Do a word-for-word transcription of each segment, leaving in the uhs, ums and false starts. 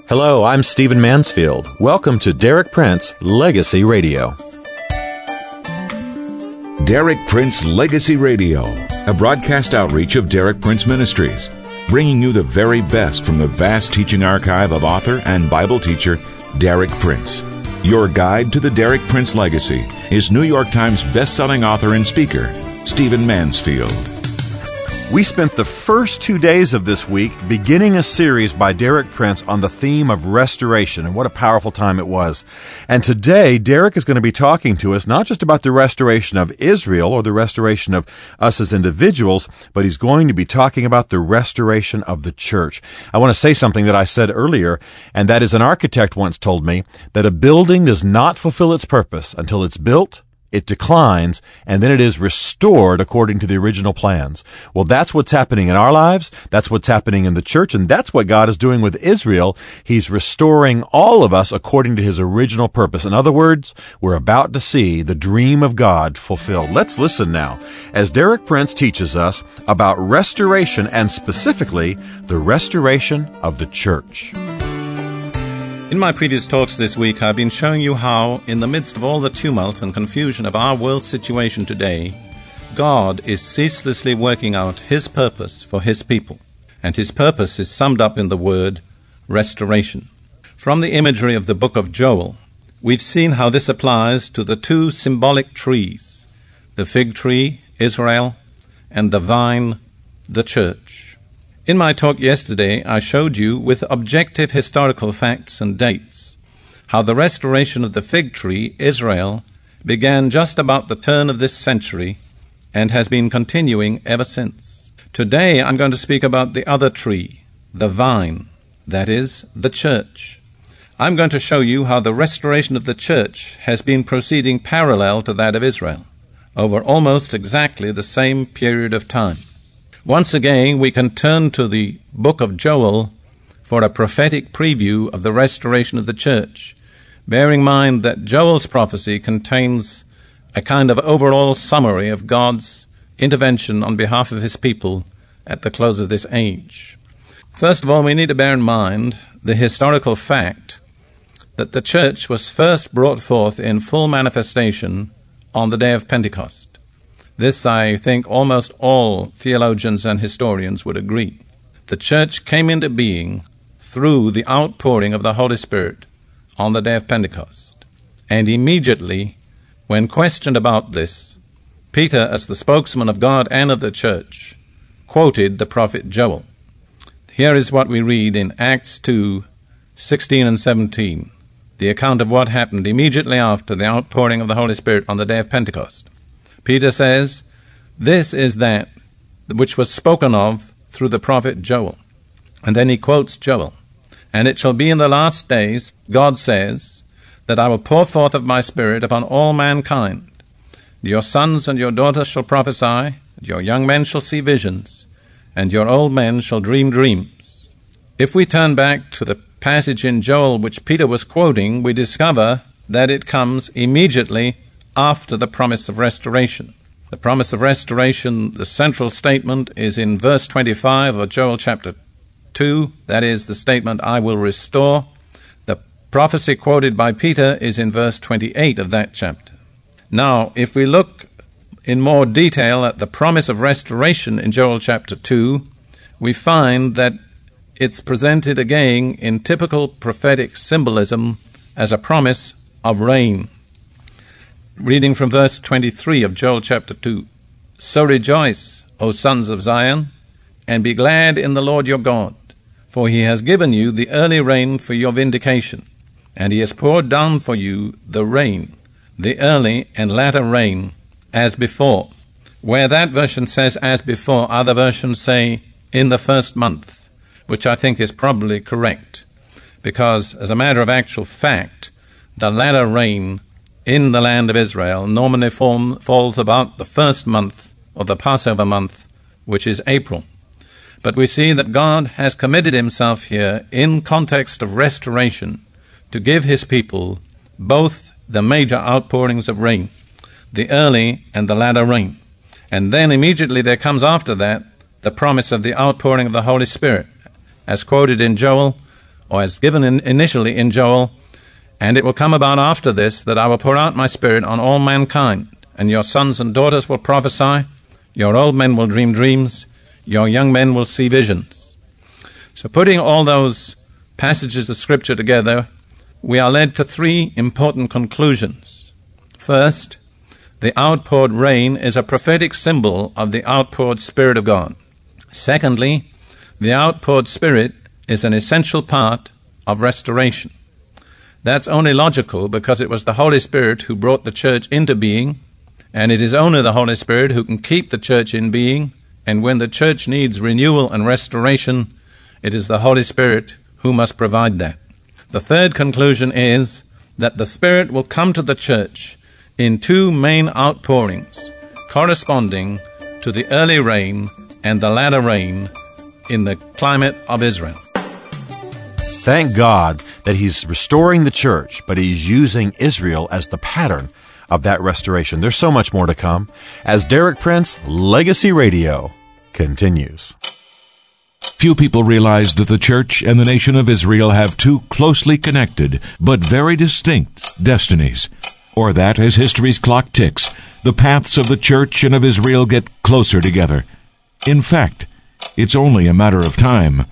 Hello, I'm Stephen Mansfield. Welcome to Derek Prince Legacy Radio. Derek Prince Legacy Radio, a broadcast outreach of Derek Prince Ministries, bringing you the very best from the vast teaching archive of author and Bible teacher Derek Prince. Your guide to the Derek Prince legacy is New York Times best-selling author and speaker, Stephen Mansfield. We spent the first two days of this week beginning a series by Derek Prince on the theme of restoration, and what a powerful time it was. And today, Derek is going to be talking to us not just about the restoration of Israel or the restoration of us as individuals, but he's going to be talking about the restoration of the church. I want to say something that I said earlier, and that is an architect once told me that a building does not fulfill its purpose until it's built, it declines, and then it is restored according to the original plans. Well, that's what's happening in our lives. That's what's happening in the church, and that's what God is doing with Israel. He's restoring all of us according to his original purpose. In other words, we're about to see the dream of God fulfilled. Let's listen now as Derek Prince teaches us about restoration, and specifically the restoration of the church. In my previous talks this week, I've been showing you how, in the midst of all the tumult and confusion of our world situation today, God is ceaselessly working out his purpose for his people. And his purpose is summed up in the word restoration. From the imagery of the book of Joel, we've seen how this applies to the two symbolic trees, the fig tree, Israel, and the vine, the church. In my talk yesterday, I showed you with objective historical facts and dates how the restoration of the fig tree, Israel, began just about the turn of this century and has been continuing ever since. Today, I'm going to speak about the other tree, the vine, that is, the church. I'm going to show you how the restoration of the church has been proceeding parallel to that of Israel over almost exactly the same period of time. Once again, we can turn to the book of Joel for a prophetic preview of the restoration of the church, bearing in mind that Joel's prophecy contains a kind of overall summary of God's intervention on behalf of his people at the close of this age. First of all, we need to bear in mind the historical fact that the church was first brought forth in full manifestation on the day of Pentecost. This, I think, almost all theologians and historians would agree. The church came into being through the outpouring of the Holy Spirit on the day of Pentecost. And immediately, when questioned about this, Peter, as the spokesman of God and of the church, quoted the prophet Joel. Here is what we read in Acts two, sixteen and seventeen, the account of what happened immediately after the outpouring of the Holy Spirit on the day of Pentecost. Peter says, "This is that which was spoken of through the prophet Joel." And then he quotes Joel. "And it shall be in the last days, God says, that I will pour forth of my Spirit upon all mankind. Your sons and your daughters shall prophesy, and your young men shall see visions, and your old men shall dream dreams." If we turn back to the passage in Joel which Peter was quoting, we discover that it comes immediately after the promise of restoration. The promise of restoration, the central statement, is in verse twenty-five of Joel chapter two. That is the statement, "I will restore." The prophecy quoted by Peter is in verse twenty-eight of that chapter. Now, if we look in more detail at the promise of restoration in Joel chapter two, we find that it's presented again in typical prophetic symbolism as a promise of rain. Reading from verse twenty-three of Joel chapter two. "So rejoice, O sons of Zion, and be glad in the Lord your God, for he has given you the early rain for your vindication, and he has poured down for you the rain, the early and latter rain, as before." Where that version says as before, other versions say in the first month, which I think is probably correct, because as a matter of actual fact, the latter rain in the land of Israel normally form, falls about the first month of the Passover month, which is April. But we see that God has committed himself here in context of restoration to give his people both the major outpourings of rain, the early and the latter rain. And then immediately there comes after that the promise of the outpouring of the Holy Spirit, as quoted in Joel, or as given in, initially in Joel, "And it will come about after this, that I will pour out my Spirit on all mankind, and your sons and daughters will prophesy, your old men will dream dreams, your young men will see visions." So putting all those passages of Scripture together, we are led to three important conclusions. First, the outpoured rain is a prophetic symbol of the outpoured Spirit of God. Secondly, the outpoured Spirit is an essential part of restoration. That's only logical because it was the Holy Spirit who brought the church into being, and it is only the Holy Spirit who can keep the church in being, and when the church needs renewal and restoration, it is the Holy Spirit who must provide that. The third conclusion is that the Spirit will come to the church in two main outpourings, corresponding to the early rain and the latter rain in the climate of Israel. Thank God that He's restoring the church, but He's using Israel as the pattern of that restoration. There's so much more to come as Derek Prince Legacy Radio continues. Few people realize that the church and the nation of Israel have two closely connected but very distinct destinies, or that, as history's clock ticks, the paths of the church and of Israel get closer together. In fact, it's only a matter of time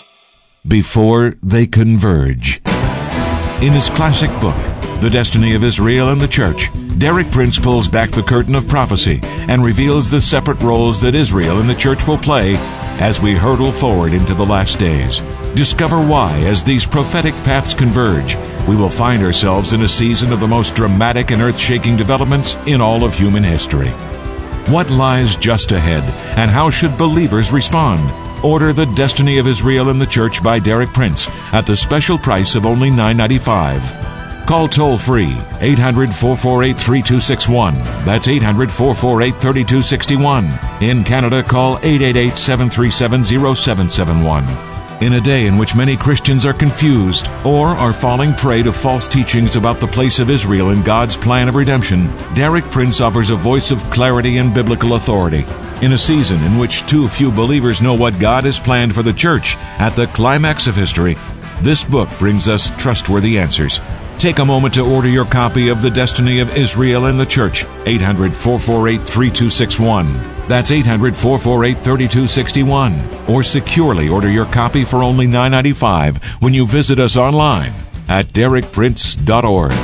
before they converge. In his classic book, The Destiny of Israel and the Church, Derek Prince pulls back the curtain of prophecy and reveals the separate roles that Israel and the church will play as we hurtle forward into the last days. Discover why, as these prophetic paths converge, we will find ourselves in a season of the most dramatic and earth-shaking developments in all of human history. What lies just ahead, and how should believers respond? Order The Destiny of Israel and the Church by Derek Prince at the special price of only nine dollars and ninety-five cents. Call toll-free eight hundred, four four eight, three two six one. That's eight hundred, four four eight, three two six one. In Canada, call eight eight eight, seven three seven, zero seven seven one. In a day in which many Christians are confused or are falling prey to false teachings about the place of Israel in God's plan of redemption, Derek Prince offers a voice of clarity and biblical authority. In a season in which too few believers know what God has planned for the church at the climax of history, this book brings us trustworthy answers. Take a moment to order your copy of The Destiny of Israel and the Church, eight hundred, four four eight, three two six one. That's eight hundred, four four eight, three two six one. Or securely order your copy for only nine dollars and ninety-five cents when you visit us online at derek prince dot org.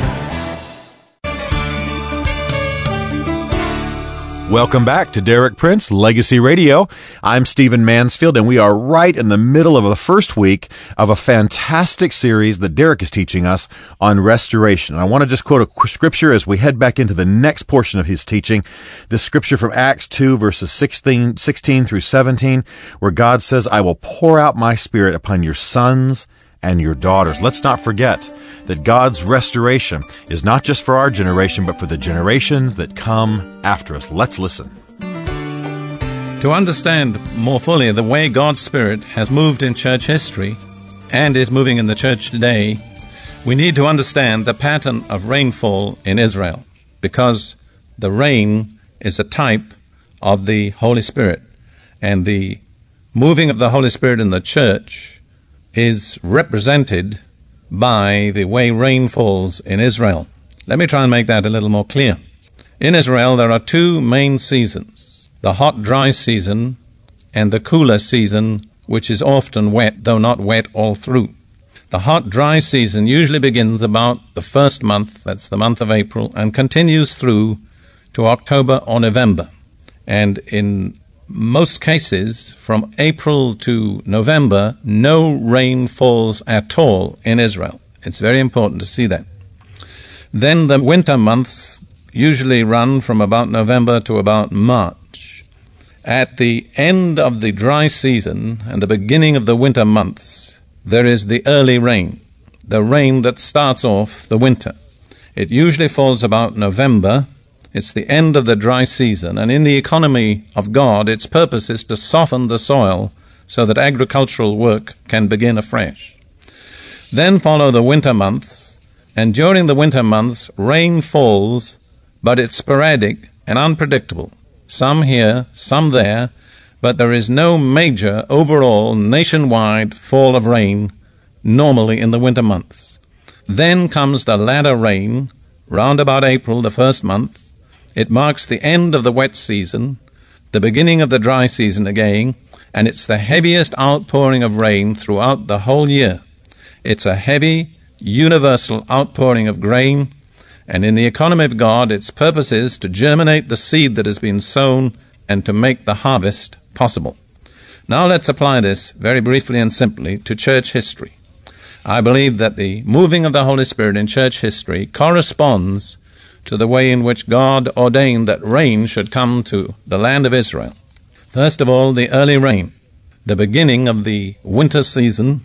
Welcome back to Derek Prince Legacy Radio. I'm Stephen Mansfield, and we are right in the middle of the first week of a fantastic series that Derek is teaching us on restoration. And I want to just quote a scripture as we head back into the next portion of his teaching. This scripture from Acts two, verses sixteen, sixteen through seventeen, where God says, "I will pour out my Spirit upon your sons and your daughters." Let's not forget that God's restoration is not just for our generation, but for the generations that come after us. Let's listen. To understand more fully the way God's Spirit has moved in church history and is moving in the church today, we need to understand the pattern of rainfall in Israel, because the rain is a type of the Holy Spirit, and the moving of the Holy Spirit in the church is represented by the way rain falls in Israel. Let me try and make that a little more clear. In Israel, there are two main seasons, the hot, dry season and the cooler season, which is often wet, though not wet all through. The hot, dry season usually begins about the first month, that's the month of April, and continues through to October or November. And in most cases, from April to November, no rain falls at all in Israel. It's very important to see that. Then the winter months usually run from about November to about March. At the end of the dry season and the beginning of the winter months, there is the early rain, the rain that starts off the winter. It usually falls about November. It's the end of the dry season, and in the economy of God, its purpose is to soften the soil so that agricultural work can begin afresh. Then follow the winter months, and during the winter months, rain falls, but it's sporadic and unpredictable. Some here, some there, but there is no major overall nationwide fall of rain, normally in the winter months. Then comes the latter rain, round about April, the first month. It marks the end of the wet season, the beginning of the dry season again, and it's the heaviest outpouring of rain throughout the whole year. It's a heavy, universal outpouring of grain, and in the economy of God, its purpose is to germinate the seed that has been sown and to make the harvest possible. Now let's apply this very briefly and simply to church history. I believe that the moving of the Holy Spirit in church history corresponds to the way in which God ordained that rain should come to the land of Israel. First of all, the early rain, the beginning of the winter season.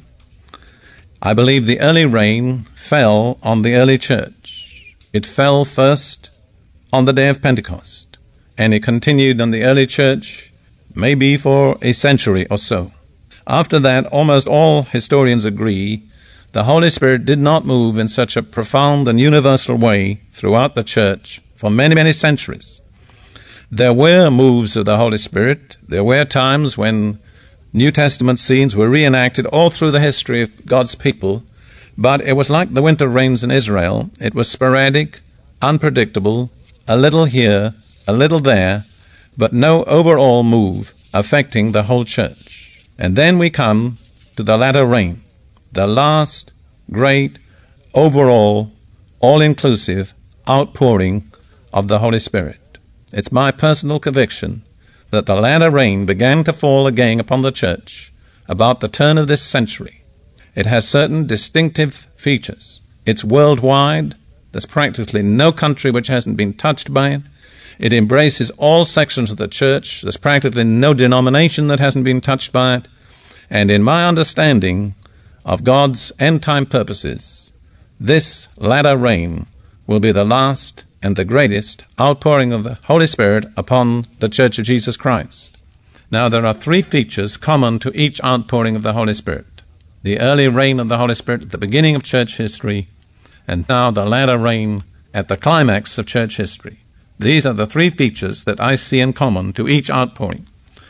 I believe the early rain fell on the early church. It fell first on the day of Pentecost, and it continued on the early church maybe for a century or so. After that, almost all historians agree the Holy Spirit did not move in such a profound and universal way throughout the church for many, many centuries. There were moves of the Holy Spirit. There were times when New Testament scenes were reenacted all through the history of God's people, but it was like the winter rains in Israel. It was sporadic, unpredictable, a little here, a little there, but no overall move affecting the whole church. And then we come to the latter rain, the last great, overall, all-inclusive outpouring of the Holy Spirit. It's my personal conviction that the latter rain began to fall again upon the church about the turn of this century. It has certain distinctive features. It's worldwide. There's practically no country which hasn't been touched by it. It embraces all sections of the church. There's practically no denomination that hasn't been touched by it. And in my understanding of God's end-time purposes, this latter rain will be the last and the greatest outpouring of the Holy Spirit upon the Church of Jesus Christ. Now, there are three features common to each outpouring of the Holy Spirit. The early reign of the Holy Spirit at the beginning of church history, and now the latter rain at the climax of church history. These are the three features that I see in common to each outpouring.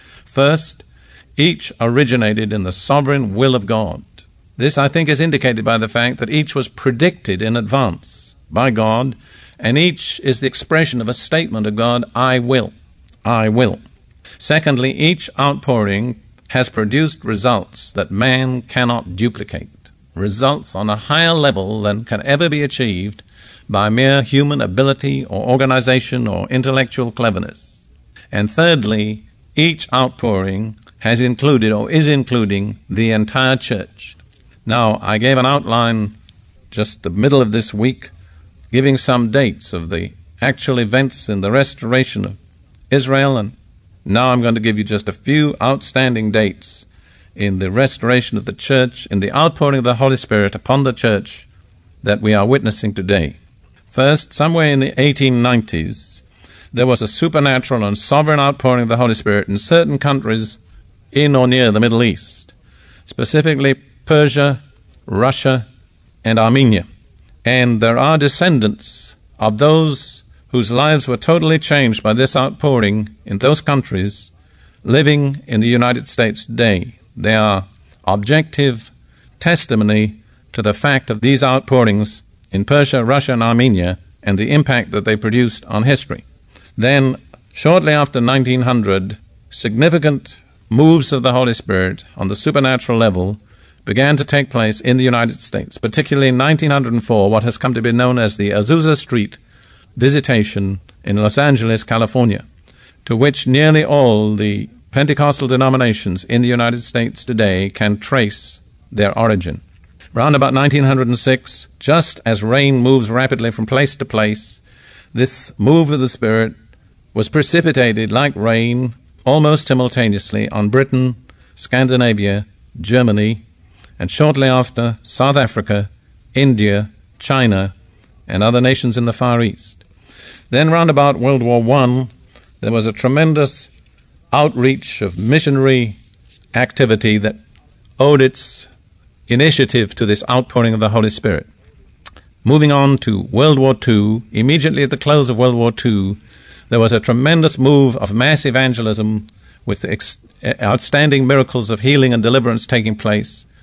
First, each originated in the sovereign will of God. This, I think, is indicated by the fact that each was predicted in advance by God, and each is the expression of a statement of God, I will, I will. Secondly, each outpouring has produced results that man cannot duplicate, results on a higher level than can ever be achieved by mere human ability or organization or intellectual cleverness. And thirdly, each outpouring has included or is including the entire church. Now, I gave an outline just the middle of this week, giving some dates of the actual events in the restoration of Israel, and now I'm going to give you just a few outstanding dates in the restoration of the church, in the outpouring of the Holy Spirit upon the church that we are witnessing today. First, somewhere in the eighteen nineties, there was a supernatural and sovereign outpouring of the Holy Spirit in certain countries in or near the Middle East, specifically Persia, Russia, and Armenia. And there are descendants of those whose lives were totally changed by this outpouring in those countries living in the United States today. They are objective testimony to the fact of these outpourings in Persia, Russia, and Armenia and the impact that they produced on history. Then, shortly after nineteen hundred, significant moves of the Holy Spirit on the supernatural level began to take place in the United States, particularly in nineteen oh four, what has come to be known as the Azusa Street Visitation in Los Angeles, California, to which nearly all the Pentecostal denominations in the United States today can trace their origin. Round about nineteen oh six, just as rain moves rapidly from place to place, this move of the Spirit was precipitated like rain almost simultaneously on Britain, Scandinavia, Germany, and shortly after South Africa, India, China, and other nations in the Far East. Then round about World War One, there was a tremendous outreach of missionary activity that owed its initiative to this outpouring of the Holy Spirit. Moving on to World War Two, immediately at the close of World War Two, there was a tremendous move of mass evangelism with ex- outstanding miracles of healing and deliverance taking place.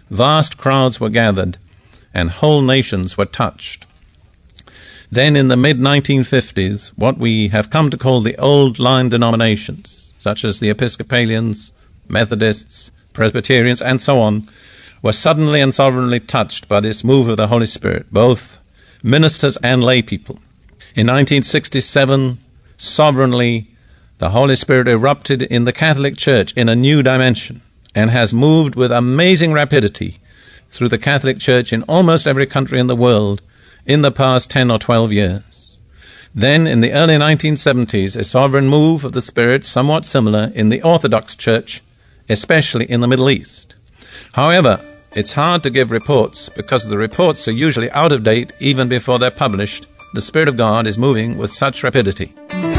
vast crowds were gathered, and whole nations were touched. Then in the mid nineteen fifties, what we have come to call the old line denominations, such as the Episcopalians, Methodists, Presbyterians, and so on, were suddenly and sovereignly touched by this move of the Holy Spirit, both ministers and lay people. In nineteen sixty-seven, sovereignly, the Holy Spirit erupted in the Catholic Church in a new dimension and has moved with amazing rapidity through the Catholic Church in almost every country in the world in the past ten or twelve years. Then, in the early nineteen seventies, a sovereign move of the Spirit somewhat similar in the Orthodox Church, especially in the Middle East. However, it's hard to give reports because the reports are usually out of date even before they're published. The Spirit of God is moving with such rapidity.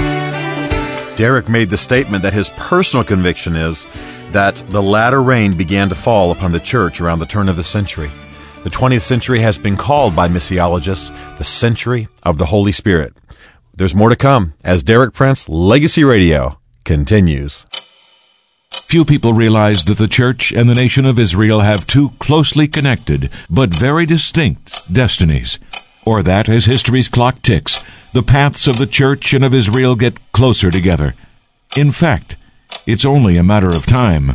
Derek made the statement that his personal conviction is that the latter rain began to fall upon the church around the turn of the century. The twentieth century has been called by missiologists the century of the Holy Spirit. There's more to come as Derek Prince Legacy Radio continues. Few people realize that the church and the nation of Israel have two closely connected but very distinct destinies, or that, as history's clock ticks, the paths of the church and of Israel get closer together. In fact, it's only a matter of time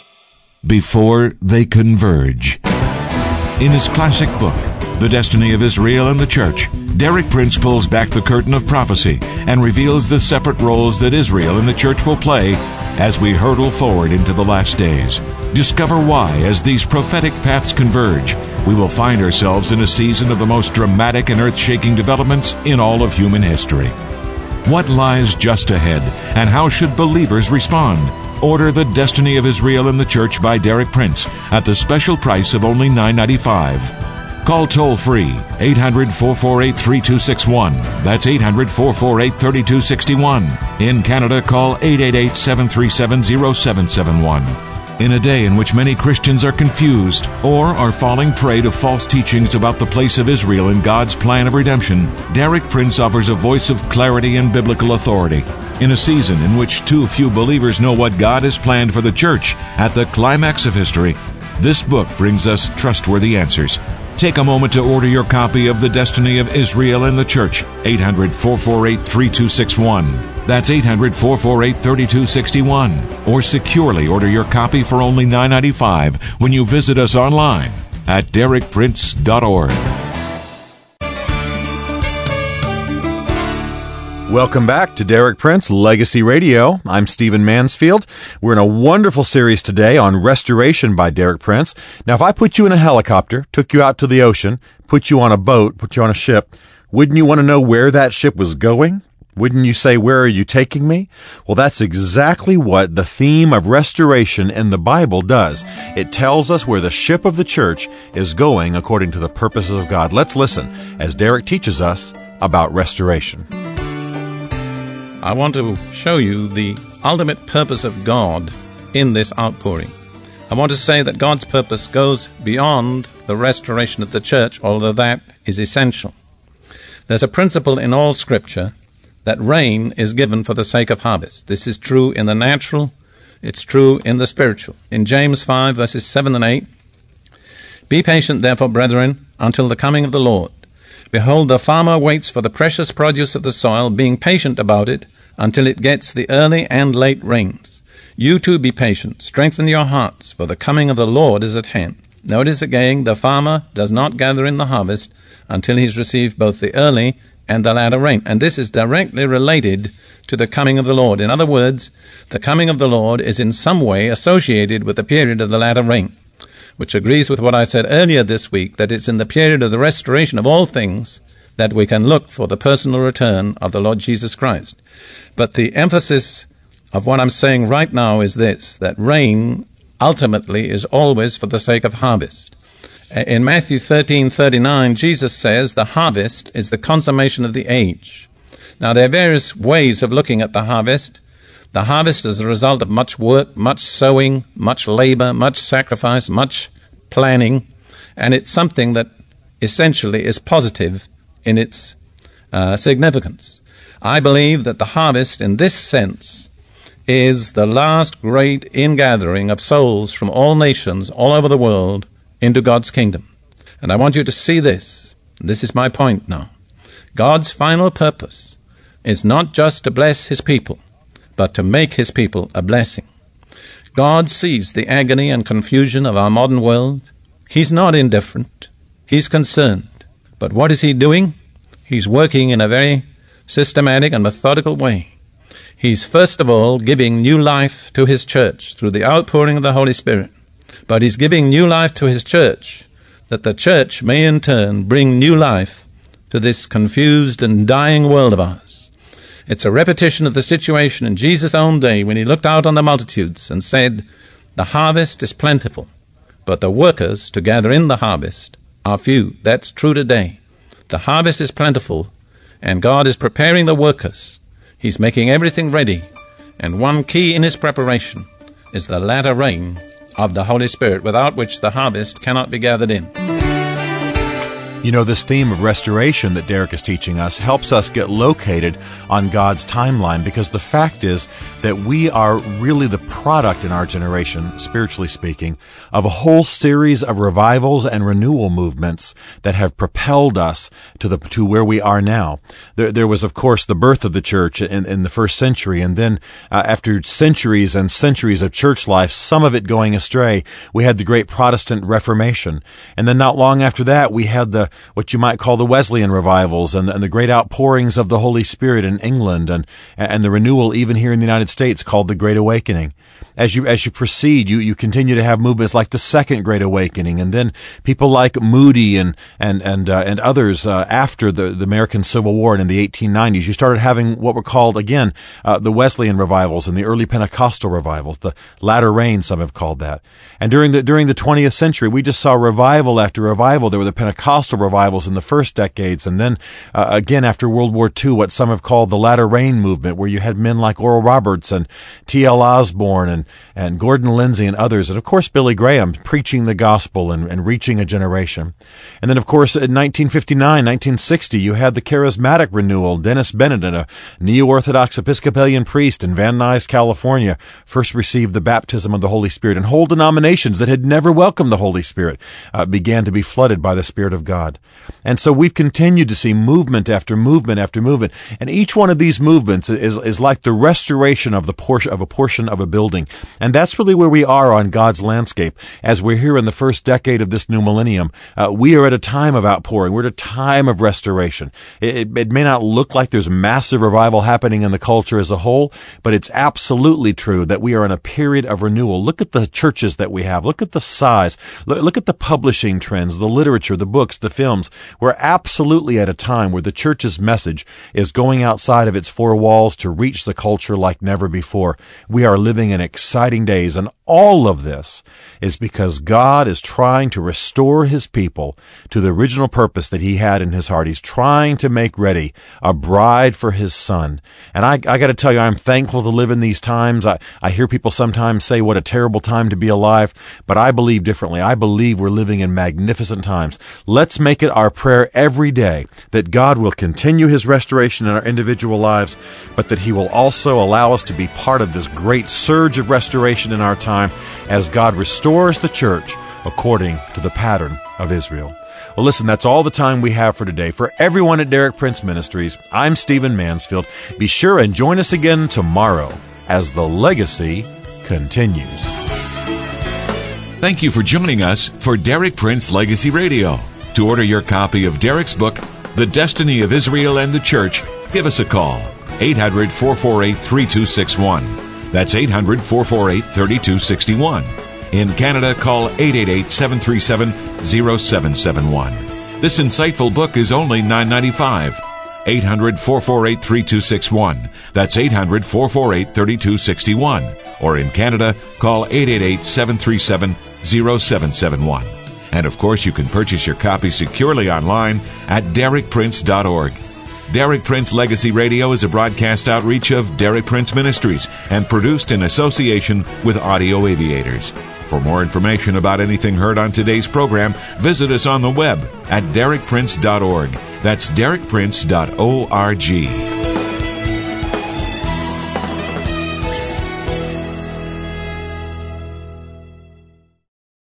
before they converge. In his classic book, The Destiny of Israel and the Church, Derek Prince pulls back the curtain of prophecy and reveals the separate roles that Israel and the church will play as we hurtle forward into the last days. Discover why, as these prophetic paths converge, we will find ourselves in a season of the most dramatic and earth-shaking developments in all of human history. What lies just ahead, and how should believers respond? Order The Destiny of Israel and the Church by Derek Prince at the special price of only nine dollars and ninety-five cents. Call toll-free eight hundred, four four eight, three two six one. That's eight hundred, four four eight, three two six one. In Canada, call eight eight eight, seven three seven, zero seven seven one. In a day in which many Christians are confused or are falling prey to false teachings about the place of Israel in God's plan of redemption, Derek Prince offers a voice of clarity and biblical authority. In a season in which too few believers know what God has planned for the church at the climax of history, this book brings us trustworthy answers. Take a moment to order your copy of The Destiny of Israel and the Church, eight hundred, four four eight, three two six one. That's eight hundred, four four eight, three two six one. Or securely order your copy for only nine dollars and ninety-five cents when you visit us online at derek prince dot org. Welcome back to Derek Prince Legacy Radio. I'm Stephen Mansfield. We're in a wonderful series today on restoration by Derek Prince. Now, if I put you in a helicopter, took you out to the ocean, put you on a boat, put you on a ship, wouldn't you want to know where that ship was going? Wouldn't you say, where are you taking me? Well, that's exactly what the theme of restoration in the Bible does. It tells us where the ship of the church is going according to the purposes of God. Let's listen as Derek teaches us about restoration. I want to show you the ultimate purpose of God in this outpouring. I want to say that God's purpose goes beyond the restoration of the church, although that is essential. There's a principle in all Scripture that rain is given for the sake of harvest. This is true in the natural, it's true in the spiritual. In James five, verses seven and eight, "Be patient, therefore, brethren, until the coming of the Lord. Behold, the farmer waits for the precious produce of the soil, being patient about it, until it gets the early and late rains. You too be patient, strengthen your hearts, for the coming of the Lord is at hand." Notice again, the farmer does not gather in the harvest until he's received both the early and the latter rain. And this is directly related to the coming of the Lord. In other words, the coming of the Lord is in some way associated with the period of the latter rain, which agrees with what I said earlier this week, that it's in the period of the restoration of all things that we can look for the personal return of the Lord Jesus Christ. But the emphasis of what I'm saying right now is this, that rain ultimately is always for the sake of harvest. In Matthew thirteen thirty-nine, Jesus says the harvest is the consummation of the age. Now, there are various ways of looking at the harvest. The harvest is the result of much work, much sowing, much labor, much sacrifice, much planning, and it's something that essentially is positive in its uh, significance. I believe that the harvest in this sense is the last great ingathering of souls from all nations all over the world into God's kingdom. And I want you to see this. This is my point now. God's final purpose is not just to bless his people, but to make his people a blessing. God sees the agony and confusion of our modern world. He's not indifferent. He's concerned. But what is he doing? He's working in a very systematic and methodical way. He's first of all giving new life to his church through the outpouring of the Holy Spirit. But he's giving new life to his church, that the church may in turn bring new life to this confused and dying world of ours. It's a repetition of the situation in Jesus' own day when he looked out on the multitudes and said, "The harvest is plentiful, but the workers to gather in the harvest are few." That's true today. The harvest is plentiful, and God is preparing the workers. He's making everything ready, and one key in his preparation is the latter rain of the Holy Spirit, without which the harvest cannot be gathered in. You know, this theme of restoration that Derek is teaching us helps us get located on God's timeline, because the fact is that we are really the product in our generation, spiritually speaking, of a whole series of revivals and renewal movements that have propelled us to the to where we are now. There, there was, of course, the birth of the church in, in the first century, and then uh, after centuries and centuries of church life, some of it going astray, we had the great Protestant Reformation. And then not long after that, we had the what you might call the Wesleyan revivals and, and the great outpourings of the Holy Spirit in England, and and the renewal even here in the United States called the Great Awakening. As you as you proceed, you, you continue to have movements like the Second Great Awakening, and then people like Moody and and and uh, and others uh, after the, the American Civil War and in the eighteen nineties. You started having what were called again uh, the Wesleyan revivals and the early Pentecostal revivals, the latter rain, some have called that. And during the during the twentieth century, we just saw revival after revival. There were the Pentecostal revivals in the first decades, and then uh, again after World War Two, what some have called the latter rain movement, where you had men like Oral Roberts and T L Osborne and and Gordon Lindsay and others, and of course Billy Graham preaching the gospel and, and reaching a generation. And then of course in nineteen fifty-nine, nineteen sixty, you had the charismatic renewal. Dennis Bennett, a neo-Orthodox Episcopalian priest in Van Nuys, California, first received the baptism of the Holy Spirit, and whole denominations that had never welcomed the Holy Spirit uh, began to be flooded by the Spirit of God. And so we've continued to see movement after movement after movement, and each one of these movements is is like the restoration of the portion of a portion of a building. And that's really where we are on God's landscape as we're here in the first decade of this new millennium. Uh, we are at a time of outpouring. We're at a time of restoration. It, it, it may not look like there's massive revival happening in the culture as a whole, but it's absolutely true that we are in a period of renewal. Look at the churches that we have. Look at the size. Look, look at the publishing trends, the literature, the books, the films. We're absolutely at a time where the church's message is going outside of its four walls to reach the culture like never before. We are living in exciting days, and all of this is because God is trying to restore his people to the original purpose that he had in his heart. He's trying to make ready a bride for his son. And I, I got to tell you, I'm thankful to live in these times. I, I hear people sometimes say what a terrible time to be alive, but I believe differently. I believe we're living in magnificent times. Let's make it our prayer every day that God will continue his restoration in our individual lives, but that he will also allow us to be part of this great surge of restoration in our time as God restores the church according to the pattern of Israel. Well, listen, that's all the time we have for today. For everyone at Derek Prince Ministries, I'm Stephen Mansfield. Be sure and join us again tomorrow as the legacy continues. Thank you for joining us for Derek Prince Legacy Radio. To order your copy of Derek's book, The Destiny of Israel and the Church, give us a call, eight hundred, four four eight, three two six one. That's eight hundred, four four eight, three two six one. In Canada, call eight eight eight, seven three seven, zero seven seven one. This insightful book is only nine dollars and ninety-five cents. eight hundred, four four eight, three two six one. That's eight hundred, four four eight, three two six one. Or in Canada, call eight eight eight, seven three seven, zero seven seven one. And of course, you can purchase your copy securely online at derek prince dot org. Derek Prince Legacy Radio is a broadcast outreach of Derek Prince Ministries and produced in association with Audio Aviators. For more information about anything heard on today's program, visit us on the web at derek prince dot org. That's derek prince dot org.